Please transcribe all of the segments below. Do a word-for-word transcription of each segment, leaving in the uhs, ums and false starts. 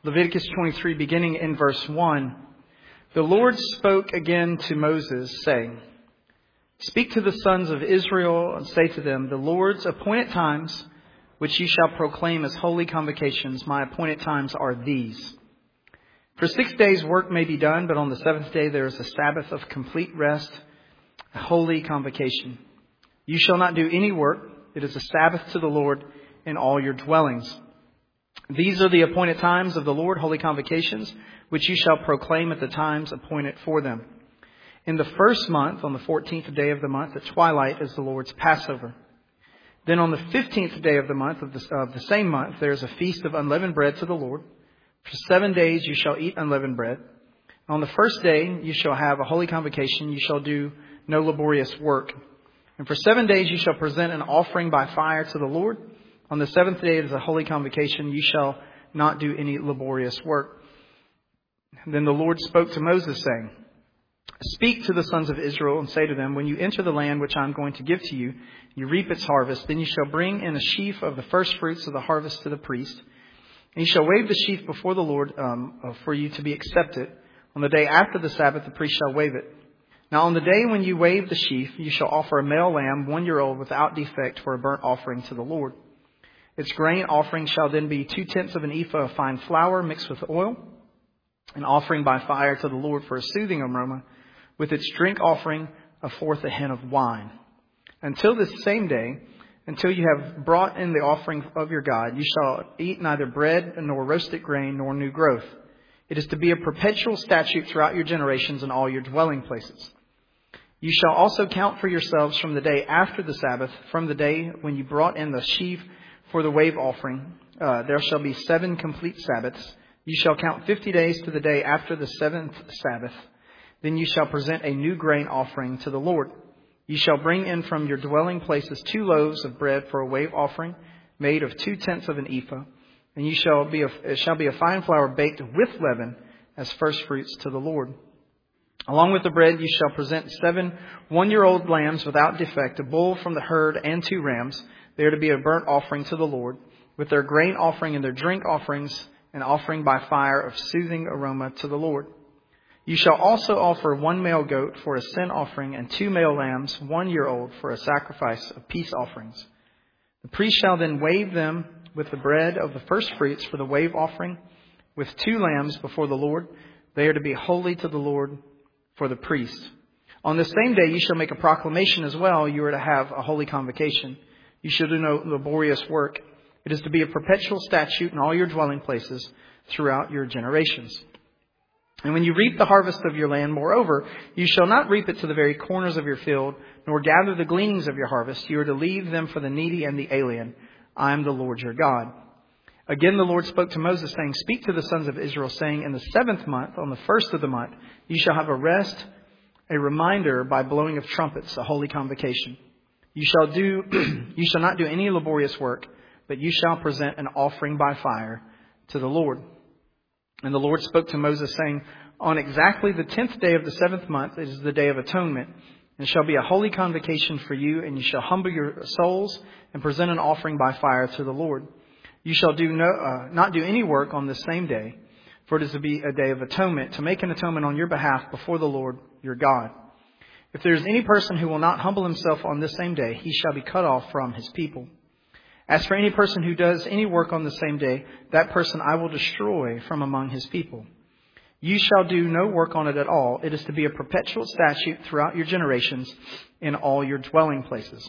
Leviticus twenty-three, beginning in verse one. The Lord spoke again to Moses, saying, Speak to the sons of Israel and say to them, The Lord's appointed times, which you shall proclaim as holy convocations, my appointed times are these. For six days work may be done, but on the seventh day there is a Sabbath of complete rest, a holy convocation. You shall not do any work. It is a Sabbath to the Lord in all your dwellings. These are the appointed times of the Lord, holy convocations, which you shall proclaim at the times appointed for them. In the first month, on the fourteenth day of the month, at twilight is the Lord's Passover. Then on the fifteenth day of the month, of the, of the same month, there is a feast of unleavened bread to the Lord. For seven days you shall eat unleavened bread. On the first day you shall have a holy convocation. You shall do no laborious work. And for seven days you shall present an offering by fire to the Lord. On the seventh day it is a holy convocation. You shall not do any laborious work. Then the Lord spoke to Moses, saying, Speak to the sons of Israel and say to them, When you enter the land which I am going to give to you, you reap its harvest, then you shall bring in a sheaf of the first fruits of the harvest to the priest. And you shall wave the sheaf before the Lord um, for you to be accepted. On the day after the Sabbath, the priest shall wave it. Now on the day when you wave the sheaf, you shall offer a male lamb, one year old, without defect, for a burnt offering to the Lord. Its grain offering shall then be two-tenths of an ephah of fine flour mixed with oil, an offering by fire to the Lord for a soothing aroma, with its drink offering a fourth a hin of wine. Until this same day, until you have brought in the offering of your God, you shall eat neither bread nor roasted grain nor new growth. It is to be a perpetual statute throughout your generations in all your dwelling places. You shall also count for yourselves from the day after the Sabbath, from the day when you brought in the sheaf for the wave offering. Uh, there shall be seven complete Sabbaths. You shall count fifty days to the day after the seventh Sabbath. Then you shall present a new grain offering to the Lord. You shall bring in from your dwelling places two loaves of bread for a wave offering, made of two-tenths of an ephah. And you shall be a, it shall be a fine flour baked with leaven as first fruits to the Lord. Along with the bread you shall present seven one-year-old lambs without defect, a bull from the herd and two rams. They are to be a burnt offering to the Lord, with their grain offering and their drink offerings, an offering by fire of soothing aroma to the Lord. You shall also offer one male goat for a sin offering and two male lambs, one year old, for a sacrifice of peace offerings. The priest shall then wave them with the bread of the first fruits for the wave offering, with two lambs before the Lord. They are to be holy to the Lord for the priest. On the same day you shall make a proclamation as well. You are to have a holy convocation. You shall do no laborious work. It is to be a perpetual statute in all your dwelling places throughout your generations. And when you reap the harvest of your land, moreover, you shall not reap it to the very corners of your field, nor gather the gleanings of your harvest. You are to leave them for the needy and the alien. I am the Lord your God. Again, the Lord spoke to Moses, saying, Speak to the sons of Israel, saying, In the seventh month, on the first of the month, you shall have a rest, a reminder by blowing of trumpets, a holy convocation. You shall do, you shall not do any laborious work, but you shall present an offering by fire to the Lord. And the Lord spoke to Moses, saying, On exactly the tenth day of the seventh month, it is the day of atonement, and shall be a holy convocation for you, and you shall humble your souls and present an offering by fire to the Lord. You shall do no, uh, not do any work on this same day, for it is to be a day of atonement, to make an atonement on your behalf before the Lord your God. If there is any person who will not humble himself on this same day, he shall be cut off from his people. As for any person who does any work on the same day, that person I will destroy from among his people. You shall do no work on it at all. It is to be a perpetual statute throughout your generations in all your dwelling places.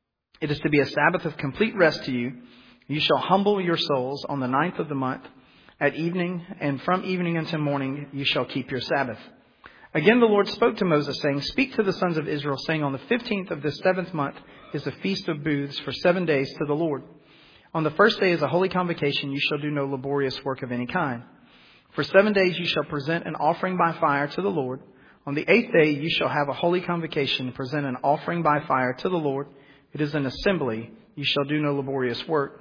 It is to be a Sabbath of complete rest to you. You shall humble your souls on the ninth of the month at evening, and from evening until morning you shall keep your Sabbath. Again, the Lord spoke to Moses, saying, Speak to the sons of Israel, saying, On the fifteenth of this seventh month is a feast of booths for seven days to the Lord. On the first day is a holy convocation. You shall do no laborious work of any kind. For seven days you shall present an offering by fire to the Lord. On the eighth day you shall have a holy convocation, present an offering by fire to the Lord. It is an assembly. You shall do no laborious work.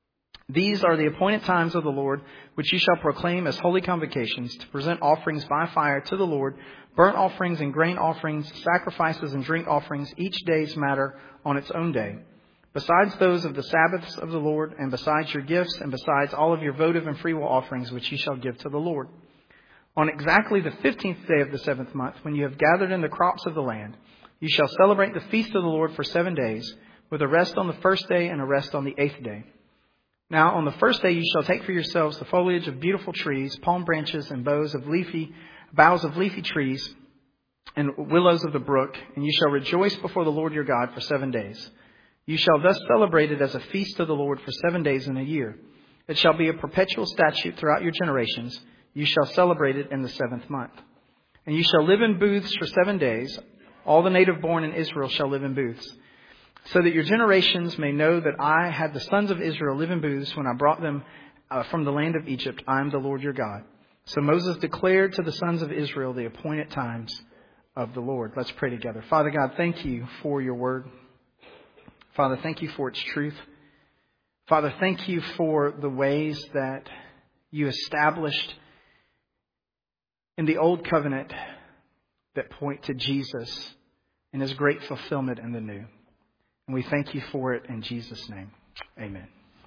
These are the appointed times of the Lord, which you shall proclaim as holy convocations, to present offerings by fire to the Lord, burnt offerings and grain offerings, sacrifices and drink offerings, each day's matter on its own day. besides those of the Sabbaths of the Lord, and besides your gifts, and besides all of your votive and freewill offerings which ye shall give to the Lord. On exactly the fifteenth day of the seventh month, when you have gathered in the crops of the land, you shall celebrate the feast of the Lord for seven days, with a rest on the first day and a rest on the eighth day. Now on the first day you shall take for yourselves the foliage of beautiful trees, palm branches, and boughs of leafy, boughs of leafy trees, and willows of the brook, and you shall rejoice before the Lord your God for seven days. You shall thus celebrate it as a feast of the Lord for seven days in a year. It shall be a perpetual statute throughout your generations. You shall celebrate it in the seventh month. And you shall live in booths for seven days. All the native born in Israel shall live in booths, so that your generations may know that I had the sons of Israel live in booths when I brought them uh, from the land of Egypt. I am the Lord your God. So Moses declared to the sons of Israel the appointed times of the Lord. Let's pray together. Father God, thank you for your word. Father, thank you for its truth. Father, thank you for the ways that you established in the old covenant that point to Jesus and his great fulfillment in the new. And we thank you for it in Jesus' name. Amen.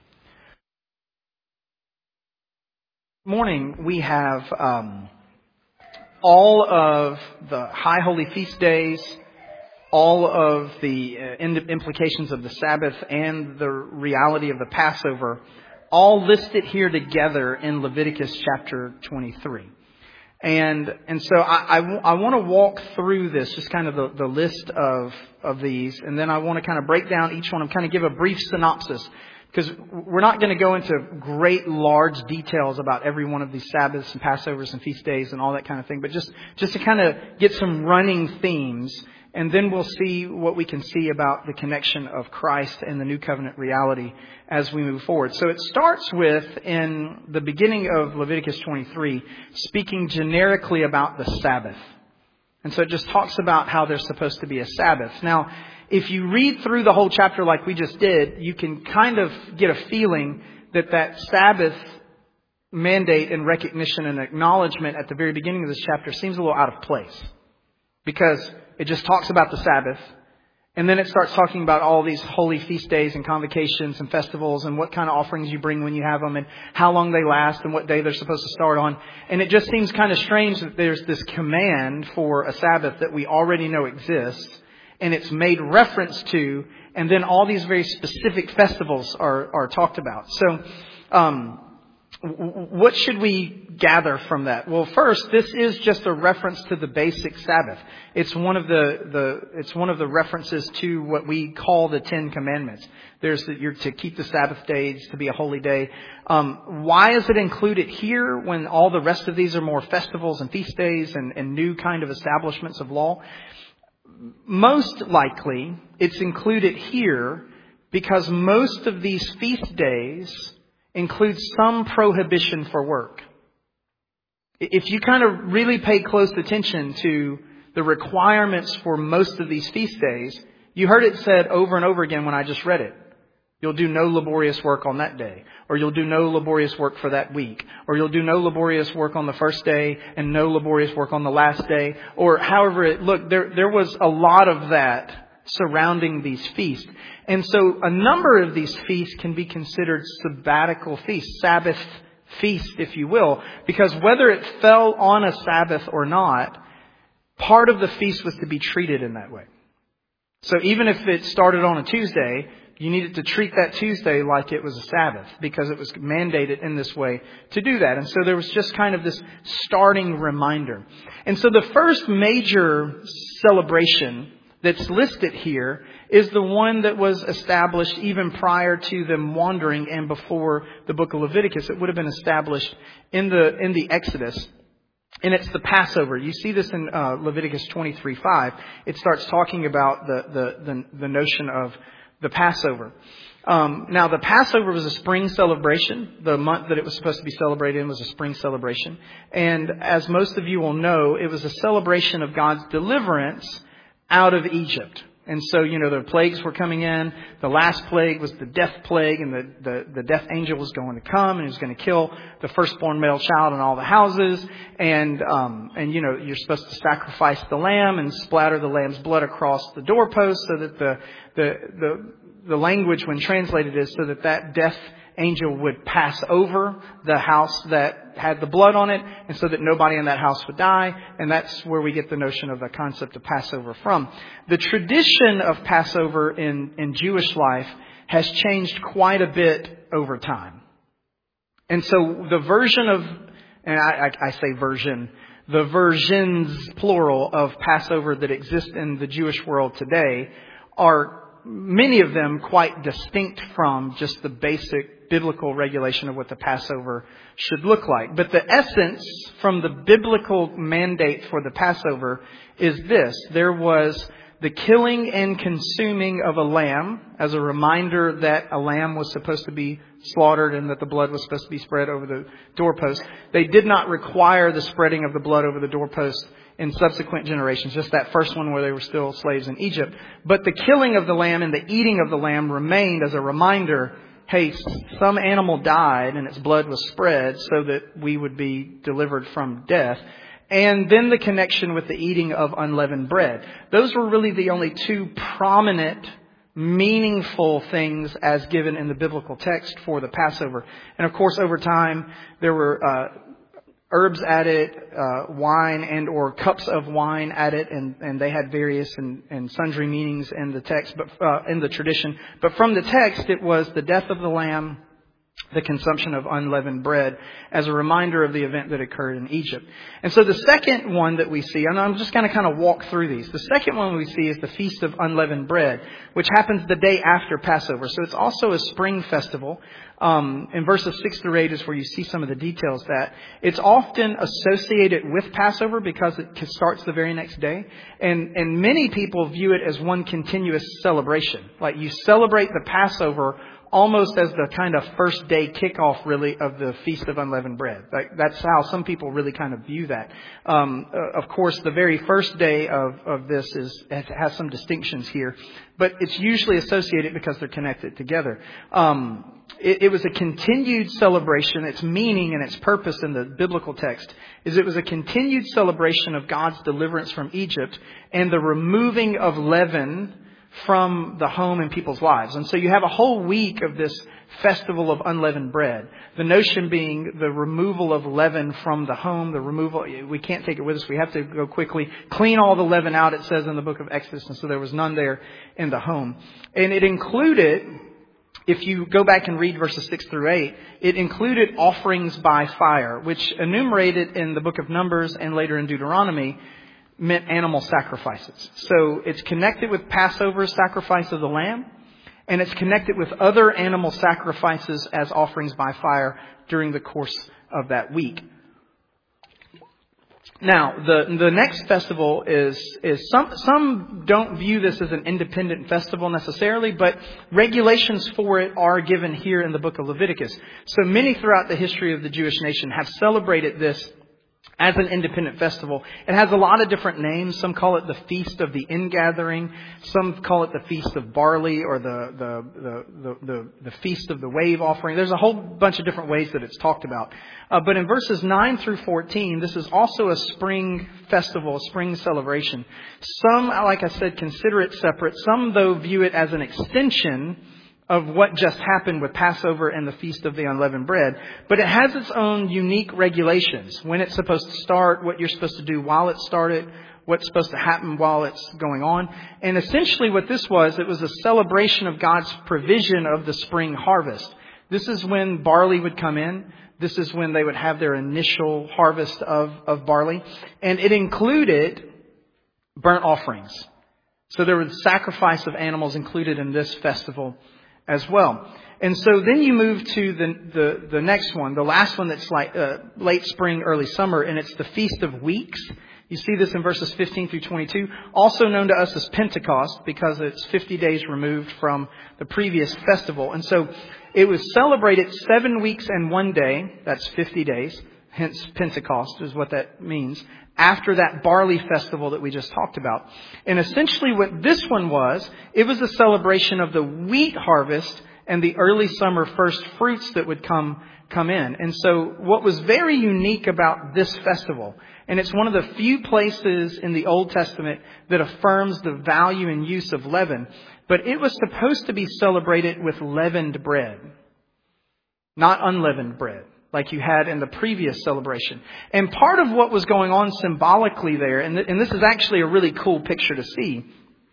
Morning, we have um, all of the high holy feast days, all of the uh, implications of the Sabbath, and the reality of the Passover, all listed here together in Leviticus chapter twenty-three. And and so I, I, I want to walk through this, just kind of the, the list of, of these, and then I want to kind of break down each one and kind of give a brief synopsis, because we're not going to go into great, large details about every one of these Sabbaths and Passovers and feast days and all that kind of thing, but just, just to kind of get some running themes. And then we'll see what we can see about the connection of Christ and the new covenant reality as we move forward. So it starts with, in the beginning of Leviticus twenty-three, speaking generically about the Sabbath. And so it just talks about how there's supposed to be a Sabbath. Now, if you read through the whole chapter like we just did, you can kind of get a feeling that that Sabbath mandate and recognition and acknowledgement at the very beginning of this chapter seems a little out of place. Because it just talks about the Sabbath, and then it starts talking about all these holy feast days and convocations and festivals and what kind of offerings you bring when you have them and how long they last and what day they're supposed to start on. And it just seems kind of strange that there's this command for a Sabbath that we already know exists, and it's made reference to, and then all these very specific festivals are, are talked about. So, um, what should we gather from that? Well, first, this is just a reference to the basic Sabbath. It's one of the, the it's one of the references to what we call the Ten Commandments. There's that you're to keep the Sabbath days to be a holy day. Um, why is it included here when all the rest of these are more festivals and feast days and, and new kind of establishments of law? Most likely, it's included here because most of these feast days includes some prohibition for work. If you kind of really pay close attention to the requirements for most of these feast days, you heard it said over and over again when I just read it. You'll do no laborious work on that day, or you'll do no laborious work for that week, or you'll do no laborious work on the first day and no laborious work on the last day, or however it looked. There, there was a lot of that surrounding these feasts. And so a number of these feasts can be considered sabbatical feasts, Sabbath feast, if you will, because whether it fell on a Sabbath or not, part of the feast was to be treated in that way. So even if it started on a Tuesday, you needed to treat that Tuesday like it was a Sabbath because it was mandated in this way to do that. And so there was just kind of this starting reminder. And so the first major celebration that's listed here is the one that was established even prior to them wandering and before the book of Leviticus. It would have been established in the in the Exodus. And it's the Passover. You see this in uh, Leviticus twenty-three five. It starts talking about the, the, the, the notion of the Passover. Um, now, the Passover was a spring celebration. The month that it was supposed to be celebrated in was a spring celebration. And as most of you will know, it was a celebration of God's deliverance out of Egypt. And so, you know, the plagues were coming in. The last plague was the death plague, and the, the, the death angel was going to come and he was going to kill the firstborn male child in all the houses. And, um, and, you know, you're supposed to sacrifice the lamb and splatter the lamb's blood across the doorpost so that the, the, the, the language when translated is so that that death angel would pass over the house that had the blood on it, and so that nobody in that house would die. And that's where we get the notion of the concept of Passover from. The tradition of Passover in, in Jewish life has changed quite a bit over time. And so the version of, and I, I, I say version, the versions, plural, of Passover that exist in the Jewish world today are many of them quite distinct from just the basic biblical regulation of what the Passover should look like. But the essence from the biblical mandate for the Passover is this. There was the killing and consuming of a lamb as a reminder that a lamb was supposed to be slaughtered and that the blood was supposed to be spread over the doorpost. They did not require the spreading of the blood over the doorpost in subsequent generations, just that first one where they were still slaves in Egypt. But the killing of the lamb and the eating of the lamb remained as a reminder, hey, some animal died and its blood was spread so that we would be delivered from death. And then the connection with the eating of unleavened bread. Those were really the only two prominent, meaningful things as given in the biblical text for the Passover. And of course, over time, there were uh, herbs added, uh, wine and or cups of wine added, and, and they had various and, and sundry meanings in the text, but uh, in the tradition. But from the text, it was the death of the lamb, the consumption of unleavened bread, as a reminder of the event that occurred in Egypt. And so the second one that we see, and I'm just going to kind of walk through these. The second one we see is the Feast of Unleavened Bread, which happens the day after Passover. So it's also a spring festival. Um, in verses six through eight is where you see some of the details that it's often associated with Passover because it starts the very next day. And, and many people view it as one continuous celebration. Like you celebrate the Passover almost as the kind of first day kickoff, really, of the Feast of Unleavened Bread. Like, that's how some people really kind of view that. Um, uh, of course, the very first day of, of this is has some distinctions here, but it's usually associated because they're connected together. Um, it, it was a continued celebration. Its meaning and its purpose in the biblical text is it was a continued celebration of God's deliverance from Egypt and the removing of leaven from the home and people's lives. And so you have a whole week of this festival of unleavened bread. The notion being the removal of leaven from the home, the removal, we can't take it with us. We have to go quickly, clean all the leaven out, it says in the book of Exodus. And so there was none there in the home. And it included, if you go back and read verses six through eight, it included offerings by fire, which enumerated in the book of Numbers and later in Deuteronomy meant animal sacrifices. So it's connected with Passover sacrifice of the lamb, and it's connected with other animal sacrifices as offerings by fire during the course of that week. Now, the the next festival is is some some don't view this as an independent festival necessarily, but regulations for it are given here in the book of Leviticus. So many throughout the history of the Jewish nation have celebrated this as an independent festival. It has a lot of different names. Some call it the Feast of the Ingathering. Some call it the Feast of Barley, or the the the the, the, the Feast of the Wave Offering. There's a whole bunch of different ways that it's talked about. Uh, but in verses nine through fourteen, this is also a spring festival, a spring celebration. Some, like I said, consider it separate. Some, though, view it as an extension of what just happened with Passover and the Feast of the Unleavened Bread. But it has its own unique regulations. When it's supposed to start, what you're supposed to do while it started, what's supposed to happen while it's going on. And essentially what this was, it was a celebration of God's provision of the spring harvest. This is when barley would come in. This is when they would have their initial harvest of, of barley. And it included burnt offerings. So there was sacrifice of animals included in this festival as well. And so then you move to the the, the next one, the last one that's like uh, late spring, early summer, and it's the Feast of Weeks. You see this in verses fifteen through twenty-two, also known to us as Pentecost because it's fifty days removed from the previous festival. And so it was celebrated seven weeks and one day, that's fifty days, hence Pentecost is what that means, after that barley festival that we just talked about. And essentially what this one was, it was a celebration of the wheat harvest and the early summer first fruits that would come come in. And so what was very unique about this festival, and it's one of the few places in the Old Testament that affirms the value and use of leaven, but it was supposed to be celebrated with leavened bread, not unleavened bread, like you had in the previous celebration. And part of what was going on symbolically there, and, th- and this is actually a really cool picture to see,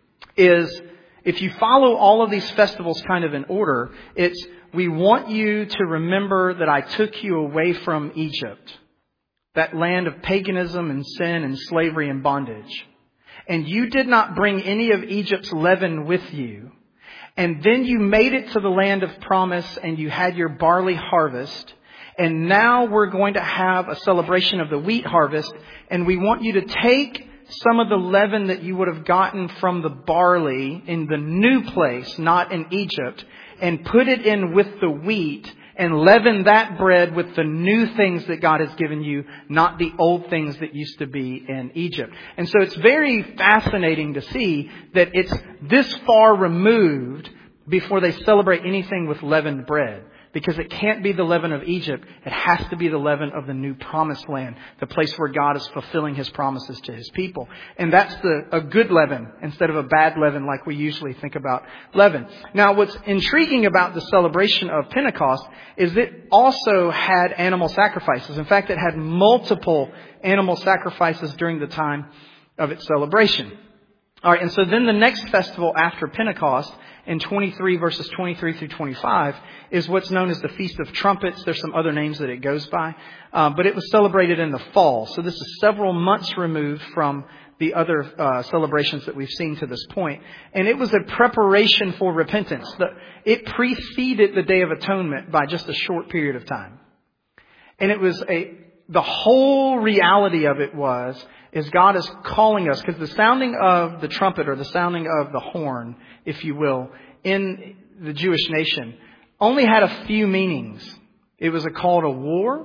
is if you follow all of these festivals kind of in order, it's, we want you to remember that I took you away from Egypt, that land of paganism and sin and slavery and bondage. And you did not bring any of Egypt's leaven with you. And then you made it to the land of promise and you had your barley harvest. And now we're going to have a celebration of the wheat harvest. And we want you to take some of the leaven that you would have gotten from the barley in the new place, not in Egypt, and put it in with the wheat and leaven that bread with the new things that God has given you, not the old things that used to be in Egypt. And so it's very fascinating to see that it's this far removed before they celebrate anything with leavened bread. Because it can't be the leaven of Egypt. It has to be the leaven of the new promised land. The place where God is fulfilling His promises to His people. And that's the a good leaven instead of a bad leaven like we usually think about leaven. Now what's intriguing about the celebration of Pentecost is it also had animal sacrifices. In fact, it had multiple animal sacrifices during the time of its celebration. All right, and so then the next festival after Pentecost in twenty-three verses twenty-three through twenty-five is what's known as the Feast of Trumpets. There's some other names that it goes by, um, but it was celebrated in the fall. So this is several months removed from the other uh, celebrations that we've seen to this point. And it was a preparation for repentance. The, it preceded the Day of Atonement by just a short period of time. And it was a, the whole reality of it was, is God is calling us, because the sounding of the trumpet or the sounding of the horn, if you will, in the Jewish nation only had a few meanings. It was a call to war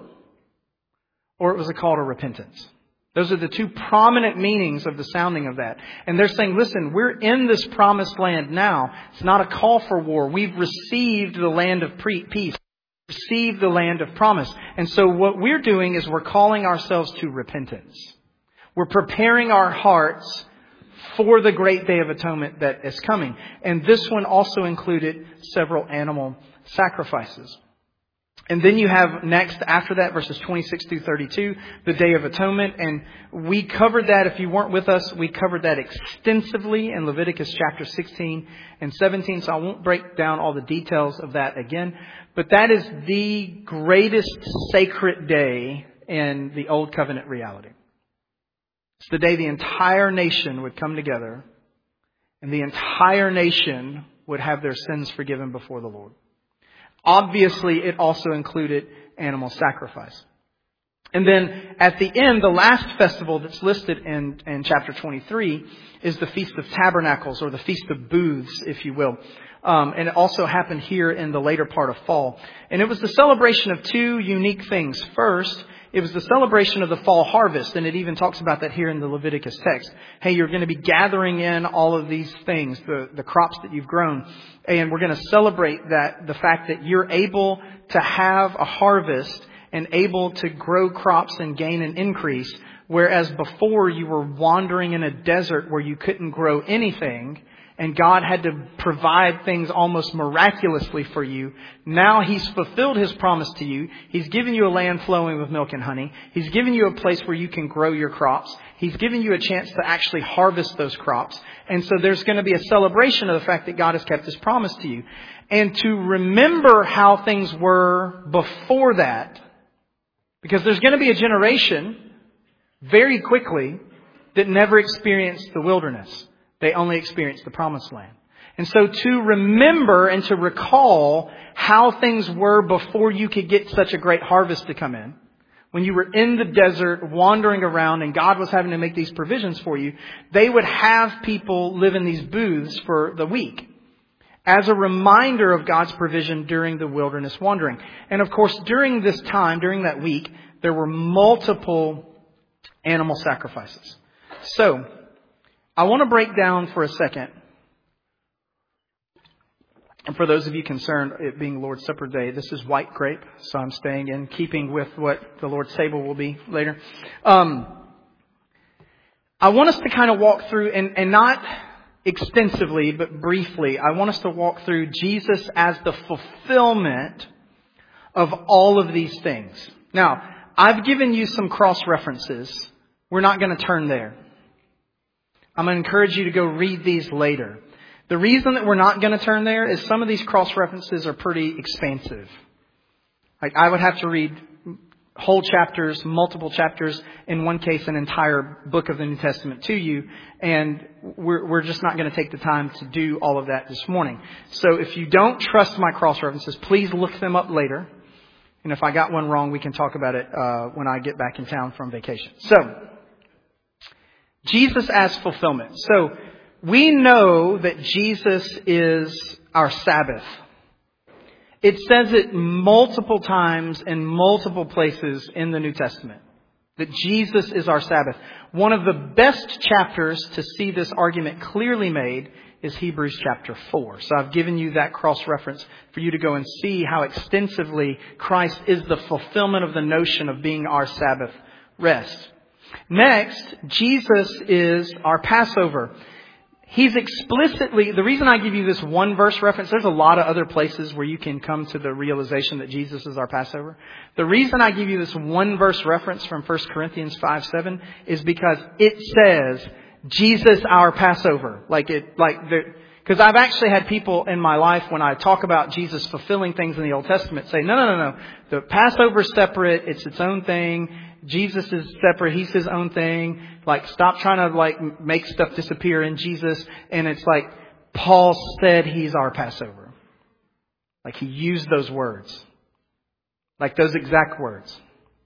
or it was a call to repentance. Those are the two prominent meanings of the sounding of that. And they're saying, listen, we're in this promised land now. It's not a call for war. We've received the land of peace. Received the land of promise. And so what we're doing is we're calling ourselves to repentance. We're preparing our hearts for the great Day of Atonement that is coming. And this one also included several animal sacrifices. And then you have next, after that, verses twenty-six through thirty-two, the Day of Atonement. And we covered that, if you weren't with us, we covered that extensively in Leviticus chapter sixteen and seventeen. So I won't break down all the details of that again. But that is the greatest sacred day in the Old Covenant reality. It's the day the entire nation would come together and the entire nation would have their sins forgiven before the Lord. Obviously, it also included animal sacrifice. And then at the end, the last festival that's listed in, in chapter twenty-three is the Feast of Tabernacles, or the Feast of Booths, if you will. Um, and it also happened here in the later part of fall. And it was the celebration of two unique things. First, it was the celebration of the fall harvest, and it even talks about that here in the Leviticus text. Hey, you're going to be gathering in all of these things, the, the crops that you've grown, and we're going to celebrate that, the fact that you're able to have a harvest and able to grow crops and gain an increase, whereas before you were wandering in a desert where you couldn't grow anything, and God had to provide things almost miraculously for you. Now He's fulfilled His promise to you. He's given you a land flowing with milk and honey. He's given you a place where you can grow your crops. He's given you a chance to actually harvest those crops. And so there's going to be a celebration of the fact that God has kept His promise to you. And to remember how things were before that, because there's going to be a generation very quickly that never experienced the wilderness. They only experienced the promised land. And so to remember and to recall how things were before you could get such a great harvest to come in, when you were in the desert wandering around and God was having to make these provisions for you, they would have people live in these booths for the week. as a reminder of God's provision during the wilderness wandering. And of course, during this time, during that week, there were multiple animal sacrifices. So, I want to break down for a second. And for those of you concerned, it being Lord's Supper Day, this is white grape, so I'm staying in keeping with what the Lord's table will be later. Um, I want us to kind of walk through, and, and not extensively, but briefly, I want us to walk through Jesus as the fulfillment of all of these things. Now, I've given you some cross-references. We're not going to turn there. I'm going to encourage you to go read these later. The reason that we're not going to turn there is some of these cross-references are pretty expansive. Like I would have to read whole chapters, multiple chapters, in one case an entire book of the New Testament to you, and we're, we're just not going to take the time to do all of that this morning. So if you don't trust my cross-references, please look them up later. And if I got one wrong, we can talk about it uh, when I get back in town from vacation. So, Jesus as fulfillment. So, we know that Jesus is our Sabbath. It says it multiple times in multiple places in the New Testament. That Jesus is our Sabbath. One of the best chapters to see this argument clearly made is Hebrews chapter four. So I've given you that cross-reference for you to go and see how extensively Christ is the fulfillment of the notion of being our Sabbath rest. Next, Jesus is our Passover. He's explicitly, the reason I give you this one verse reference, there's a lot of other places where you can come to the realization that Jesus is our Passover. The reason I give you this one verse reference from First Corinthians five seven is because it says, Jesus our Passover. Like it, like the, because I've actually had people in my life when I talk about Jesus fulfilling things in the Old Testament say, no, no, no, no. The Passover is separate. It's its own thing. Jesus is separate. He's his own thing. Like, stop trying to like make stuff disappear in Jesus. And it's like, Paul said he's our Passover. Like he used those words. Like those exact words.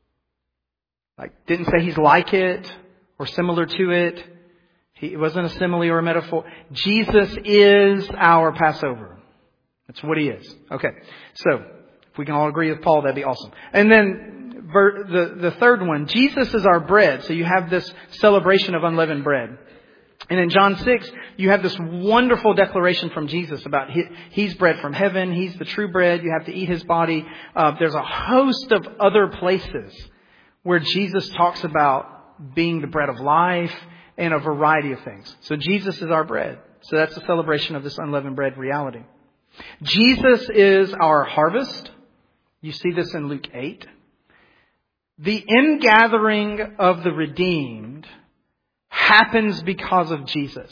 Like didn't say he's like it or similar to it. He, it wasn't a simile or a metaphor. Jesus is our Passover. That's what he is. Okay. So, if we can all agree with Paul, that'd be awesome. And then, The, the third one, Jesus is our bread. So you have this celebration of unleavened bread. And in John six, you have this wonderful declaration from Jesus about he, he's bread from heaven. He's the true bread. You have to eat his body. Uh, there's a host of other places where Jesus talks about being the bread of life and a variety of things. So Jesus is our bread. So that's a celebration of this unleavened bread reality. Jesus is our harvest. You see this in Luke eight. The ingathering of the redeemed happens because of Jesus.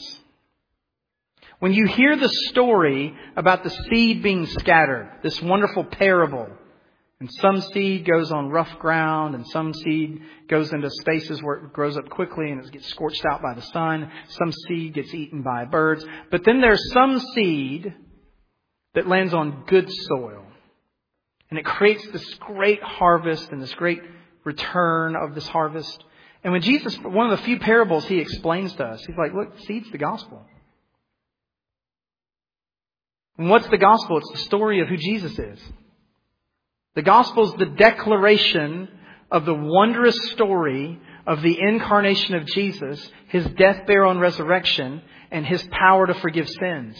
When you hear the story about the seed being scattered, this wonderful parable, and some seed goes on rough ground and some seed goes into spaces where it grows up quickly and it gets scorched out by the sun. Some seed gets eaten by birds. But then there's some seed that lands on good soil. And it creates this great harvest and this great return of this harvest. And when Jesus, one of the few parables he explains to us, he's like, look, seed's the gospel. And what's the gospel? It's the story of who Jesus is. The gospel is the declaration of the wondrous story of the incarnation of Jesus, his death, burial, and resurrection, and his power to forgive sins.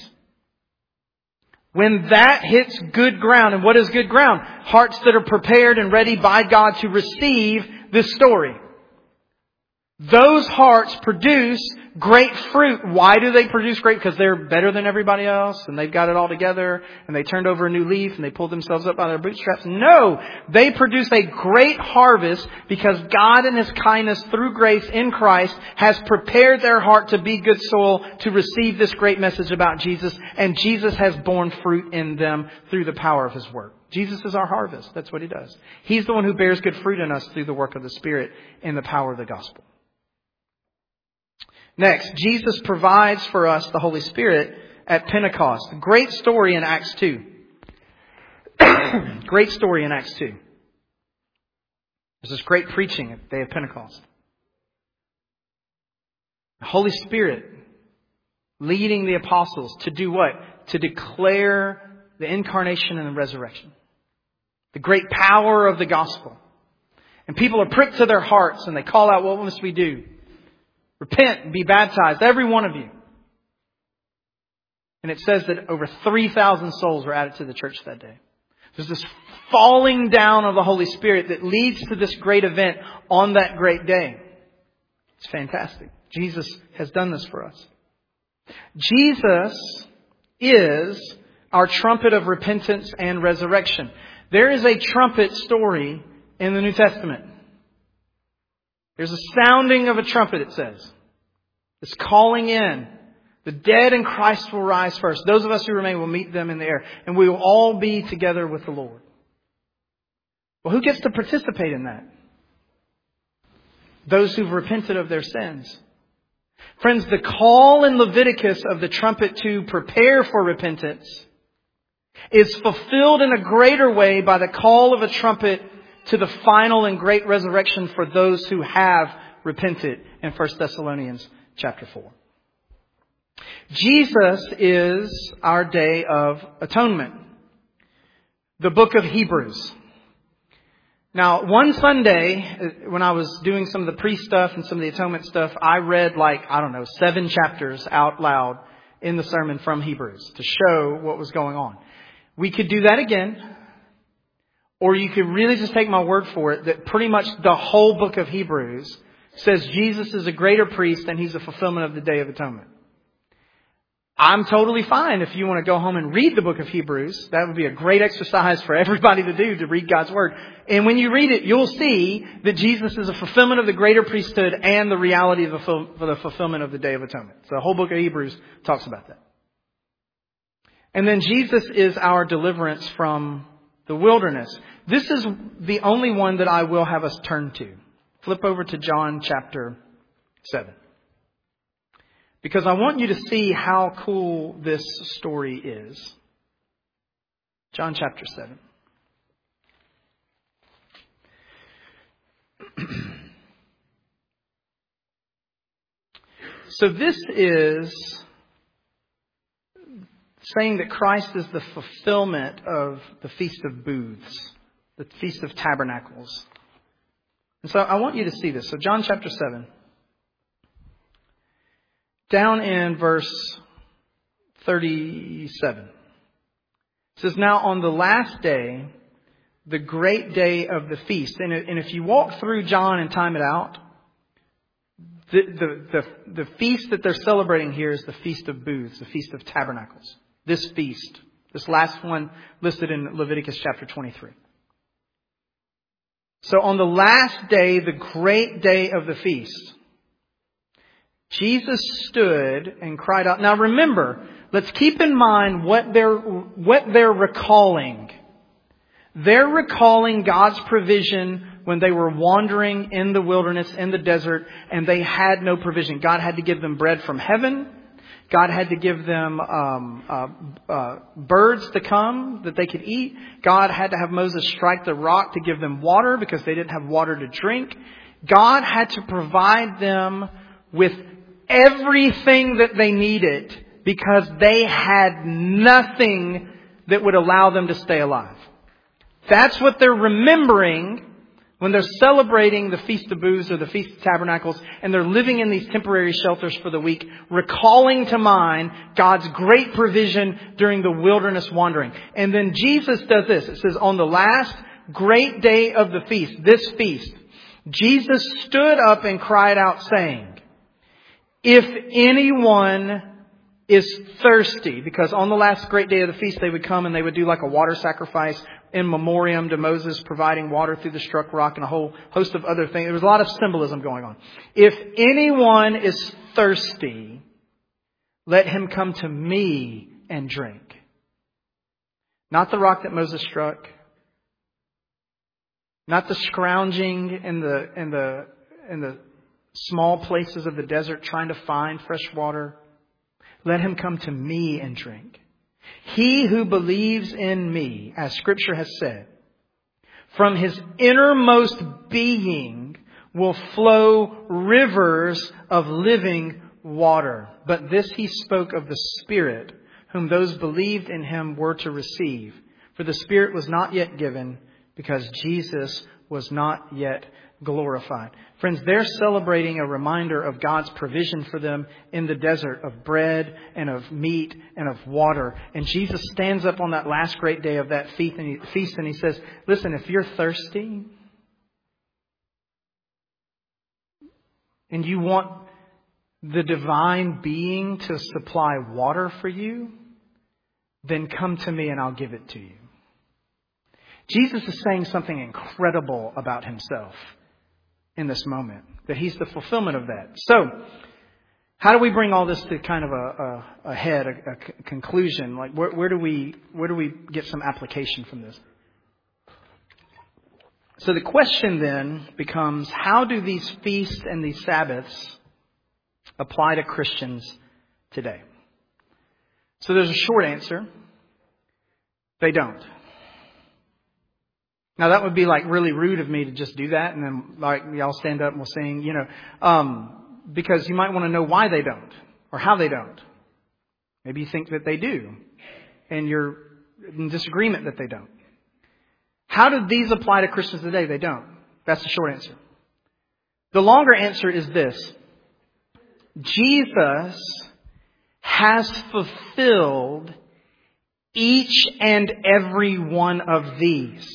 When that hits good ground, and what is good ground? Hearts that are prepared and ready by God to receive this story. Those hearts produce great fruit. Why do they produce great? Because they're better than everybody else and they've got it all together and they turned over a new leaf and they pulled themselves up by their bootstraps. No, they produce a great harvest because God in his kindness through grace in Christ has prepared their heart to be good soil to receive this great message about Jesus, and Jesus has borne fruit in them through the power of his work. Jesus is our harvest. That's what he does. He's the one who bears good fruit in us through the work of the Spirit and the power of the gospel. Next, Jesus provides for us the Holy Spirit at Pentecost. Great story in Acts two. Great story in Acts two. There's this great preaching at the day of Pentecost. The Holy Spirit leading the apostles to do what? to declare the incarnation and the resurrection. The great power of the gospel. And people are pricked to their hearts and they call out, what must we do? Repent and be baptized, every one of you. And it says that over three thousand souls were added to the church that day. There's this falling down of the Holy Spirit that leads to this great event on that great day. It's fantastic. Jesus has done this for us. Jesus is our trumpet of repentance and resurrection. There is a trumpet story in the New Testament. There's a sounding of a trumpet, it says. It's calling in. The dead in Christ will rise first. Those of us who remain will meet them in the air. And we will all be together with the Lord. Well, who gets to participate in that? Those who've repented of their sins. Friends, the call in Leviticus of the trumpet to prepare for repentance is fulfilled in a greater way by the call of a trumpet to the final and great resurrection for those who have repented in First Thessalonians chapter four. Jesus is our day of atonement. The book of Hebrews. Now, one Sunday, when I was doing some of the priest stuff and some of the atonement stuff, I read like, I don't know, seven chapters out loud in the sermon from Hebrews to show what was going on. We could do that again. Or you could really just take my word for it that pretty much the whole book of Hebrews says Jesus is a greater priest and He's a fulfillment of the Day of Atonement. I'm totally fine if you want to go home and read the book of Hebrews. That would be a great exercise for everybody to do, to read God's Word. And when you read it, you'll see that Jesus is a fulfillment of the greater priesthood and the reality of the fulfillment of the Day of Atonement. So the whole book of Hebrews talks about that. And then Jesus is our deliverance from the wilderness. This is the only one that I will have us turn to. Flip over to John chapter seven. Because I want you to see how cool this story is. John chapter seven. So this is saying that Christ is the fulfillment of the Feast of Booths, the Feast of Tabernacles. And so I want you to see this. So John chapter seven. Down in verse thirty-seven. It says, now on the last day, the great day of the feast. And, and if you walk through John and time it out, the, the, the, the feast that they're celebrating here is the Feast of Booths, the Feast of Tabernacles. This feast, this last one listed in Leviticus chapter twenty-three. So on the last day, the great day of the feast, Jesus stood and cried out. Now remember, let's keep in mind what they're, what they're recalling. They're recalling God's provision when they were wandering in the wilderness, in the desert, and they had no provision. God had to give them bread from heaven. God had to give them um, uh, uh, birds to come that they could eat. God had to have Moses strike the rock to give them water because they didn't have water to drink. God had to provide them with everything that they needed because they had nothing that would allow them to stay alive. That's what they're remembering when they're celebrating the Feast of Booths or the Feast of Tabernacles, and they're living in these temporary shelters for the week, recalling to mind God's great provision during the wilderness wandering. And then Jesus does this. It says, on the last great day of the feast, this feast, Jesus stood up and cried out saying, if anyone is thirsty, because on the last great day of the feast they would come and they would do like a water sacrifice in memoriam to Moses providing water through the struck rock and a whole host of other things. There was a lot of symbolism going on. If anyone is thirsty, let him come to me and drink. Not the rock that Moses struck. Not the scrounging in the, in the, in the small places of the desert trying to find fresh water. Let him come to me and drink. He who believes in me, as Scripture has said, from his innermost being will flow rivers of living water. But this he spoke of the Spirit, whom those believed in him were to receive. For the Spirit was not yet given, because Jesus was not yet glorified. Friends, they're celebrating a reminder of God's provision for them in the desert of bread and of meat and of water. And Jesus stands up on that last great day of that feast and he, feast and he says, listen, if you're thirsty and you want the divine being to supply water for you, then come to me and I'll give it to you. Jesus is saying something incredible about himself in this moment, that he's the fulfillment of that. So, how do we bring all this to kind of a, a, a head, a, a c- conclusion? Like, where, where do we where do we get some application from this? So the question then becomes, how do these feasts and these Sabbaths apply to Christians today? So there's a short answer. They don't. Now that would be like really rude of me to just do that and then like y'all stand up and we'll sing, you know, um, because you might want to know why they don't or how they don't. Maybe you think that they do and you're in disagreement that they don't. How do these apply to Christians today? They don't. That's the short answer. The longer answer is this. Jesus has fulfilled each and every one of these.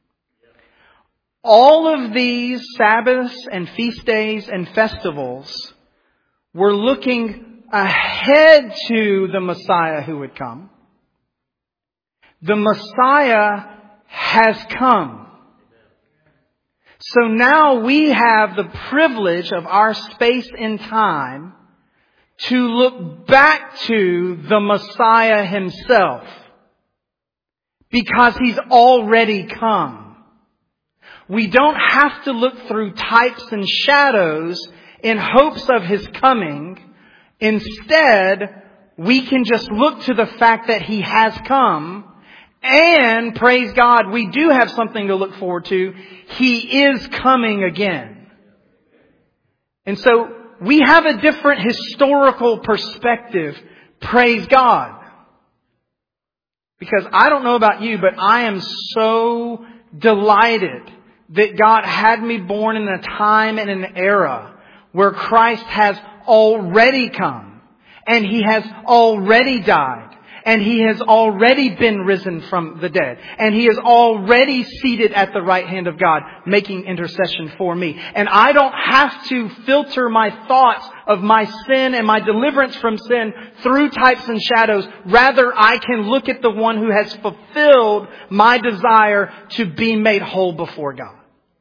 All of these Sabbaths and feast days and festivals were looking ahead to the Messiah who would come. The Messiah has come. So now we have the privilege of our space and time to look back to the Messiah himself, because he's already come. We don't have to look through types and shadows in hopes of his coming. Instead, we can just look to the fact that he has come. And praise God, we do have something to look forward to. He is coming again. And so we have a different historical perspective. Praise God. Because I don't know about you, but I am so delighted that God had me born in a time and an era where Christ has already come and he has already died and he has already been risen from the dead and he is already seated at the right hand of God making intercession for me. And I don't have to filter my thoughts of my sin and my deliverance from sin through types and shadows. Rather, I can look at the one who has fulfilled my desire to be made whole before God.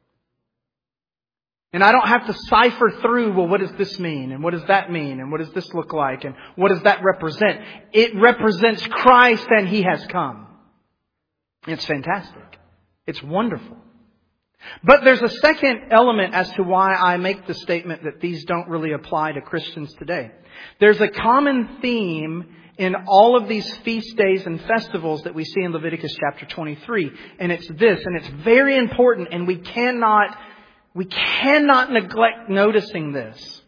And I don't have to cipher through, well, what does this mean? And what does that mean? And what does this look like? And what does that represent? It represents Christ and he has come. It's fantastic. It's wonderful. But there's a second element as to why I make the statement that these don't really apply to Christians today. There's a common theme in all of these feast days and festivals that we see in Leviticus chapter twenty-three. And it's this, and it's very important, and we cannot We cannot neglect noticing this.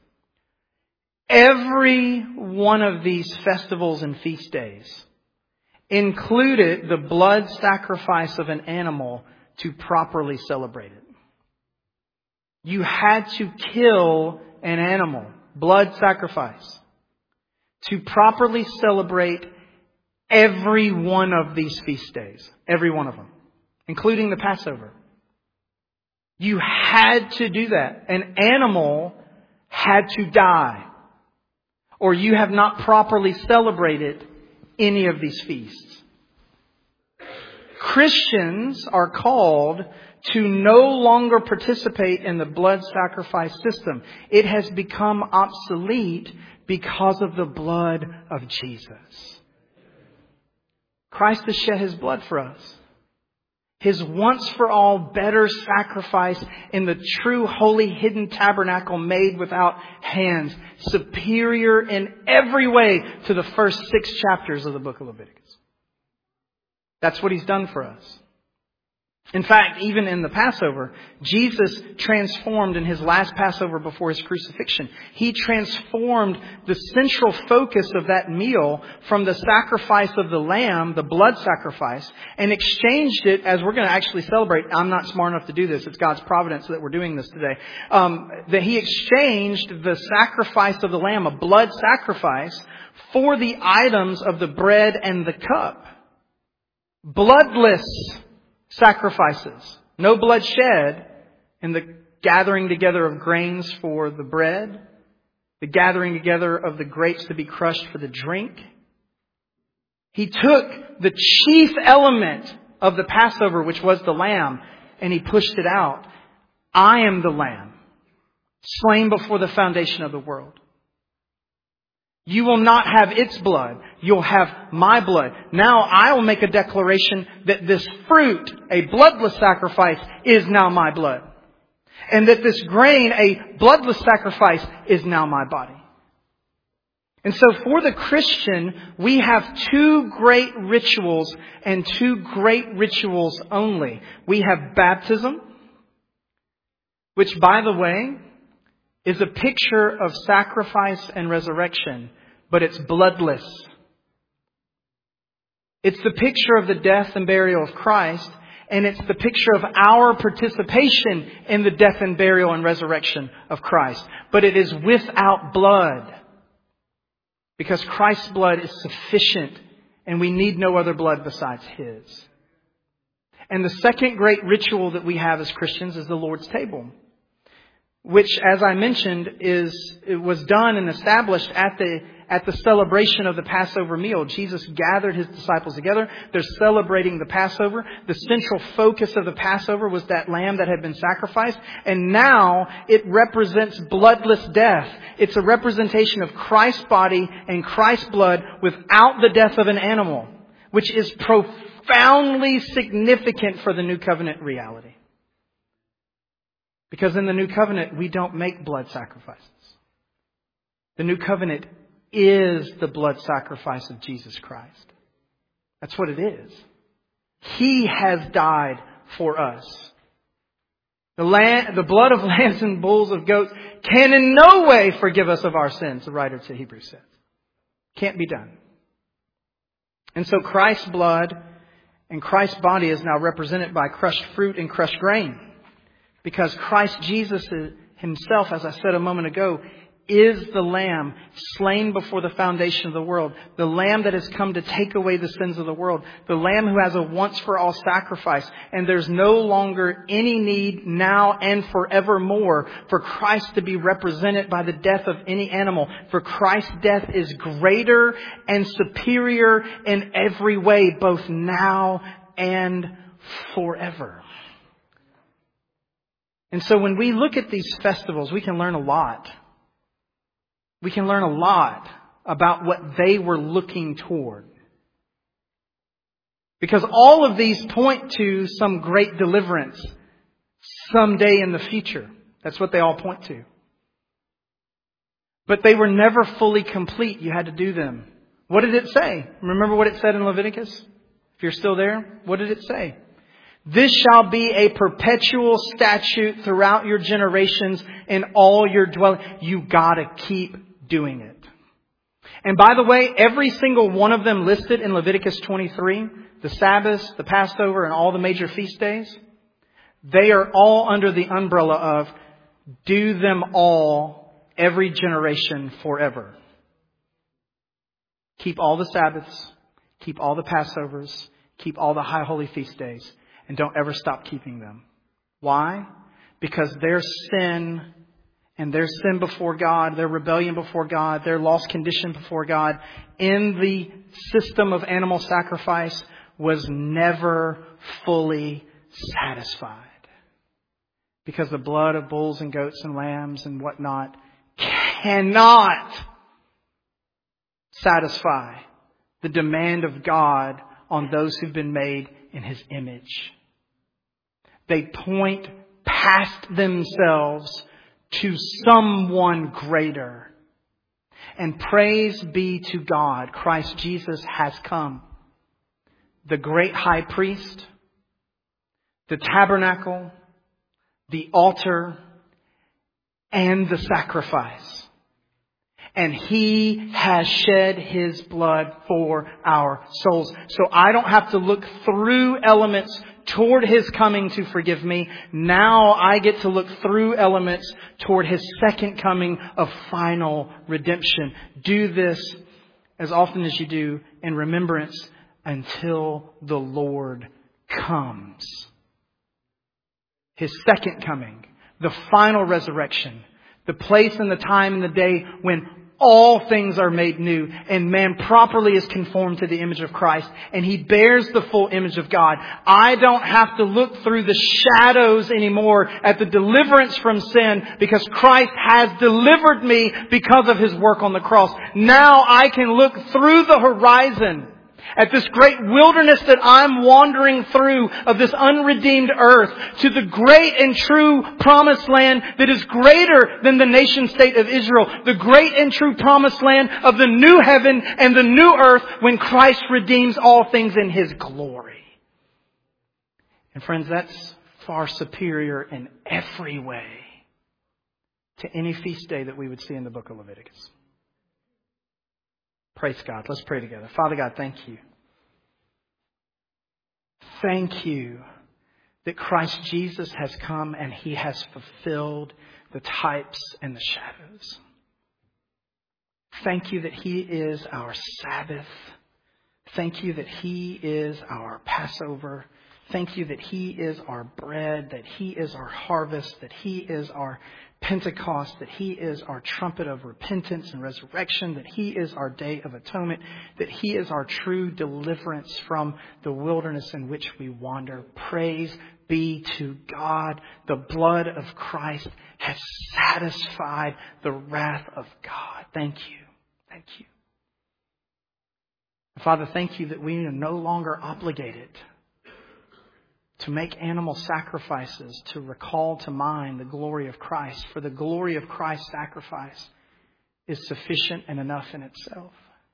Every one of these festivals and feast days included the blood sacrifice of an animal to properly celebrate it. You had to kill an animal, blood sacrifice, to properly celebrate every one of these feast days. Every one of them, including the Passover. You had to do that. An animal had to die, or you have not properly celebrated any of these feasts. Christians are called to no longer participate in the blood sacrifice system. It has become obsolete because of the blood of Jesus. Christ has shed his blood for us. His once for all better sacrifice in the true holy hidden tabernacle made without hands. Superior in every way to the first six chapters of the book of Leviticus. That's what he's done for us. In fact, even in the Passover, Jesus transformed in His last Passover before His crucifixion. He transformed the central focus of that meal from the sacrifice of the lamb, the blood sacrifice, and exchanged it, as we're going to actually celebrate. I'm not smart enough to do this. It's God's providence that we're doing this today. Um, that He exchanged the sacrifice of the lamb, a blood sacrifice, for the items of the bread and the cup. Bloodless sacrifices. No blood shed in the gathering together of grains for the bread, the gathering together of the grapes to be crushed for the drink. He took the chief element of the Passover, which was the lamb, and He pushed it out. I am the lamb, slain before the foundation of the world. You will not have its blood. You'll have my blood. Now I will make a declaration that this fruit, a bloodless sacrifice, is now my blood. And that this grain, a bloodless sacrifice, is now my body. And so for the Christian, we have two great rituals and two great rituals only. We have baptism, which, by the way, is a picture of sacrifice and resurrection, but it's bloodless. It's the picture of the death and burial of Christ, and it's the picture of our participation in the death and burial and resurrection of Christ. But it is without blood, because Christ's blood is sufficient, and we need no other blood besides His. And the second great ritual that we have as Christians is the Lord's table, which, as I mentioned, is it was done and established at the at the celebration of the Passover meal. Jesus gathered His disciples together. They're celebrating the Passover. The central focus of the Passover was that lamb that had been sacrificed. And now it represents bloodless death. It's a representation of Christ's body and Christ's blood without the death of an animal, which is profoundly significant for the New Covenant reality. Because in the New Covenant, we don't make blood sacrifices. The New Covenant is the blood sacrifice of Jesus Christ. That's what it is. He has died for us. The, land, the blood of lambs and bulls of goats can in no way forgive us of our sins, the writer to Hebrews says. Can't be done. And so Christ's blood and Christ's body is now represented by crushed fruit and crushed grain. Because Christ Jesus Himself, as I said a moment ago, is the Lamb slain before the foundation of the world. The Lamb that has come to take away the sins of the world. The Lamb who has a once for all sacrifice. And there's no longer any need now and forevermore for Christ to be represented by the death of any animal. For Christ's death is greater and superior in every way, both now and forever. And so when we look at these festivals, we can learn a lot. We can learn a lot about what they were looking toward. Because all of these point to some great deliverance someday in the future. That's what they all point to. But they were never fully complete. You had to do them. What did it say? Remember what it said in Leviticus? If you're still there, what did it say? This shall be a perpetual statute throughout your generations in all your dwelling. You gotta keep doing it. And by the way, every single one of them listed in Leviticus twenty-three, the Sabbaths, the Passover, and all the major feast days, they are all under the umbrella of do them all every generation forever. Keep all the Sabbaths, keep all the Passovers, keep all the high holy feast days. And don't ever stop keeping them. Why? Because their sin and their sin before God, their rebellion before God, their lost condition before God in the system of animal sacrifice was never fully satisfied. Because the blood of bulls and goats and lambs and whatnot cannot satisfy the demand of God on those who've been made in His image. They point past themselves to someone greater. And praise be to God, Christ Jesus has come. The great high priest, the tabernacle, the altar, and the sacrifice. And He has shed His blood for our souls. So I don't have to look through elements toward His coming to forgive me. Now I get to look through elements toward His second coming of final redemption. Do this as often as you do in remembrance until the Lord comes. His second coming, the final resurrection, the place and the time and the day when all things are made new and man properly is conformed to the image of Christ and he bears the full image of God. I don't have to look through the shadows anymore at the deliverance from sin because Christ has delivered me because of His work on the cross. Now I can look through the horizon at this great wilderness that I'm wandering through of this unredeemed earth to the great and true promised land that is greater than the nation state of Israel. The great and true promised land of the new heaven and the new earth when Christ redeems all things in His glory. And friends, that's far superior in every way to any feast day that we would see in the book of Leviticus. Praise God. Let's pray together. Father God, thank You. Thank You that Christ Jesus has come and He has fulfilled the types and the shadows. Thank You that He is our Sabbath. Thank You that He is our Passover. Thank You that He is our bread, that He is our harvest, that He is our Pentecost, that He is our trumpet of repentance and resurrection, that He is our day of atonement, that He is our true deliverance from the wilderness in which we wander. Praise be to God. The blood of Christ has satisfied the wrath of God. Thank You. Thank You. Father, thank You that we are no longer obligated to make animal sacrifices to recall to mind the glory of Christ. For the glory of Christ's sacrifice is sufficient and enough in itself.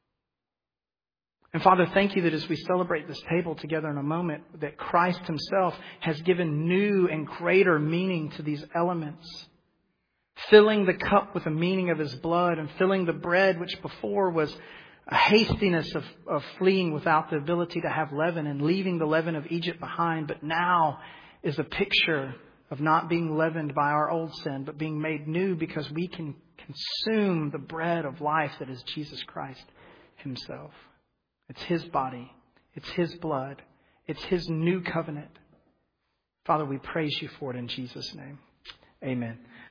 And Father, thank You that as we celebrate this table together in a moment, that Christ Himself has given new and greater meaning to these elements. Filling the cup with the meaning of His blood and filling the bread, which before was a hastiness of, of fleeing without the ability to have leaven and leaving the leaven of Egypt behind, but now is a picture of not being leavened by our old sin, but being made new because we can consume the bread of life that is Jesus Christ Himself. It's His body. It's His blood. It's His new covenant. Father, we praise You for it in Jesus' name. Amen.